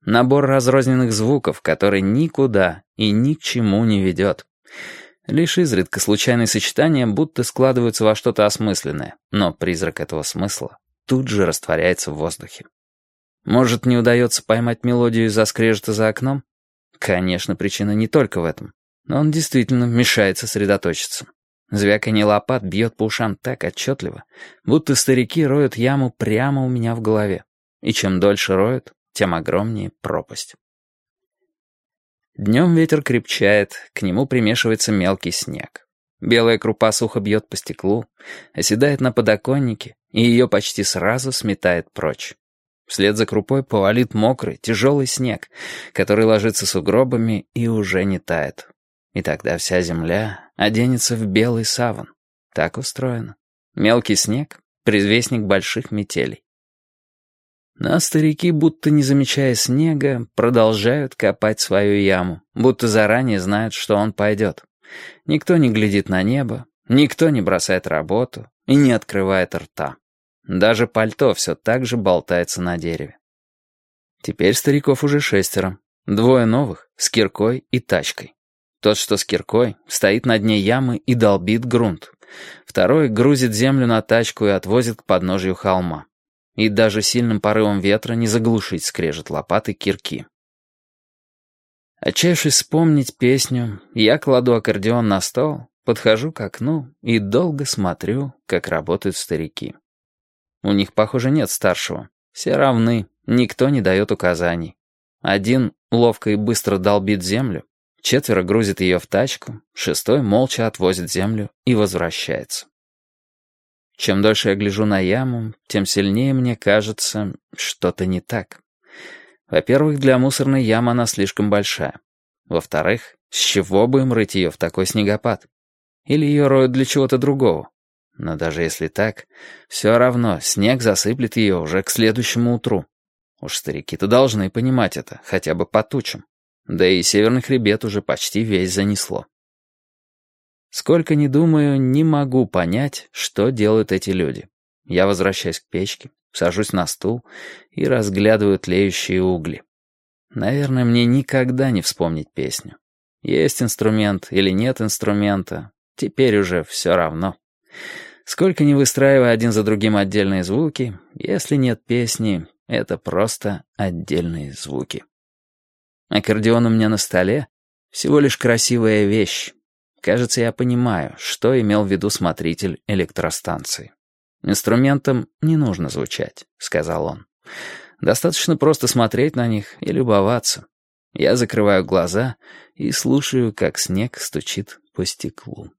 Набор разрозненных звуков, который никуда и ни к чему не ведет. Лишь изредка случайные сочетания будто складываются во что-то осмысленное, но призрак этого смысла тут же растворяется в воздухе. Может, не удается поймать мелодию из-за скрежета за окном? Конечно, причина не только в этом. Но он действительно мешает сосредоточиться. Звяканье лопат бьет по ушам так отчетливо, будто старики роют яму прямо у меня в голове. И чем дольше роют, тем огромнее пропасть. Днем ветер крепчает, к нему примешивается мелкий снег. Белая крупа сухо бьет по стеклу, оседает на подоконнике, и ее почти сразу сметает прочь. Вслед за крупой повалит мокрый, тяжелый снег, который ложится сугробами и уже не тает. И тогда вся земля оденется в белый саван. Так устроено. Мелкий снег — предвестник больших метелей. Но старики, будто не замечая снега, продолжают копать свою яму, будто заранее знают, что он пойдет. Никто не глядит на небо, никто не бросает работу и не открывает рта. Даже пальто все так же болтается на дереве. Теперь стариков уже 6. 2 новых, с киркой и тачкой. Тот, что с киркой, стоит на дне ямы и долбит грунт. Второй грузит землю на тачку и отвозит к подножию холма. И даже сильным порывом ветра не заглушить скрежет лопаты кирки. Отчаявшись вспомнить песню, я кладу аккордеон на стол, подхожу к окну и долго смотрю, как работают старики. У них, похоже, нет старшего. Все равны, никто не дает указаний. Один ловко и быстро долбит землю, 4 грузит ее в тачку, 6 молча отвозит землю и возвращается. Чем дольше я гляжу на яму, тем сильнее мне кажется, что-то не так. Во-первых, для мусорной ямы она слишком большая. Во-вторых, с чего бы им рыть ее в такой снегопад? Или ее роют для чего-то другого? Но даже если так, все равно снег засыплет ее уже к следующему утру. Уж старики-то должны понимать это, хотя бы по тучам. Да и северный хребет уже почти весь занесло. Сколько ни думаю, не могу понять, что делают эти люди. Я возвращаюсь к печке, сажусь на стул и разглядываю тлеющие угли. Наверное, мне никогда не вспомнить песню. Есть инструмент или нет инструмента, теперь уже все равно. Сколько ни выстраивая один за другим отдельные звуки, если нет песни, это просто отдельные звуки. Аккордеон у меня на столе — всего лишь красивая вещь. Кажется, я понимаю, что имел в виду смотритель электростанции. «Инструментам не нужно звучать», — сказал он. «Достаточно просто смотреть на них и любоваться». Я закрываю глаза и слушаю, как снег стучит по стеклу.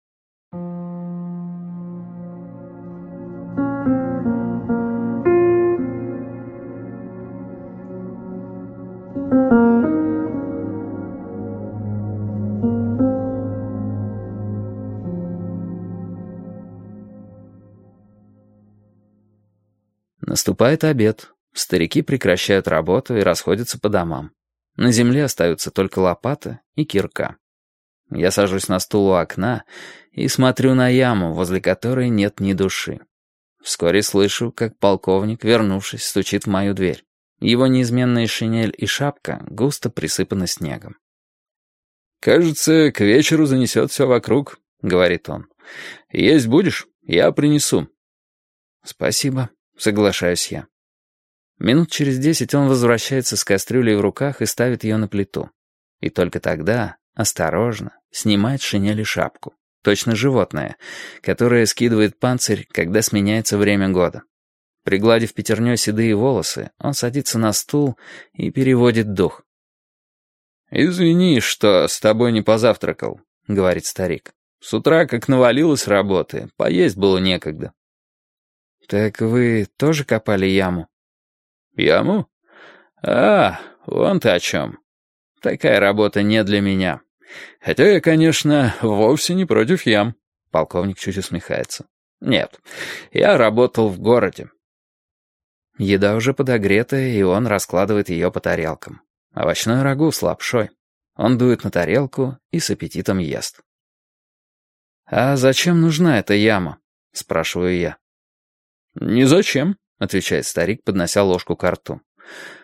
Наступает обед. Старики прекращают работу и расходятся по домам. На земле остаются только лопата и кирка. Я сажусь на стул у окна и смотрю на яму, возле которой нет ни души. Вскоре слышу, как полковник, вернувшись, стучит в мою дверь. Его неизменная шинель и шапка густо присыпаны снегом. «Кажется, к вечеру занесет все вокруг», — говорит он. «Есть будешь? Я принесу». «Спасибо», — соглашаюсь я. Минут через 10 он возвращается с кастрюлей в руках и ставит ее на плиту. И только тогда, осторожно, снимает шинель и шапку. Точно животное, которое скидывает панцирь, когда сменяется время года. Пригладив пятерней седые волосы, он садится на стул и переводит дух. «Извини, что с тобой не позавтракал», — говорит старик. «С утра, как навалилось работы, поесть было некогда». «Так вы тоже копали яму?» «Яму? Вон ты о чем. Такая работа не для меня. Хотя я, конечно, вовсе не против ям». Полковник чуть усмехается. «Нет, я работал в городе». Еда уже подогретая, и он раскладывает ее по тарелкам. Овощное рагу с лапшой. Он дует на тарелку и с аппетитом ест. «А зачем нужна эта яма?» — спрашиваю я. «Ни зачем», — отвечает старик, поднося ложку ко рту.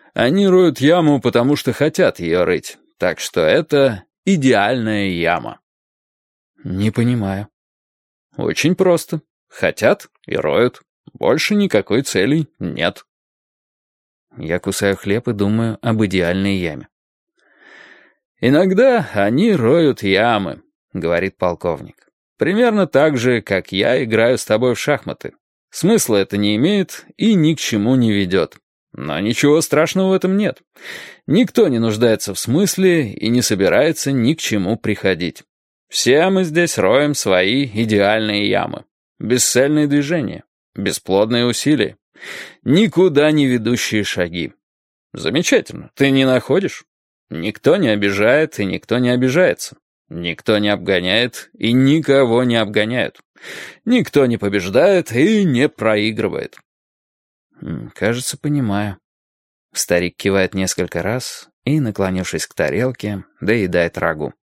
Они роют яму, потому что хотят ее рыть. Так что это идеальная яма. Не понимаю. Очень просто. Хотят и роют. Больше никакой цели нет. Я кусаю хлеб и думаю об идеальной яме. «Иногда они роют ямы», — говорит полковник. «Примерно так же, как я играю с тобой в шахматы. Смысла это не имеет и ни к чему не ведет. Но ничего страшного в этом нет. Никто не нуждается в смысле и не собирается ни к чему приходить. Все мы здесь роем свои идеальные ямы. Бесцельные движения, бесплодные усилия, никуда не ведущие шаги. Замечательно, ты не находишь? Никто не обижает и никто не обижается. Никто не обгоняет и никого не обгоняют. Никто не побеждает и не проигрывает. Кажется, понимаю. Старик кивает несколько раз и, наклонившись к тарелке, доедает рагу.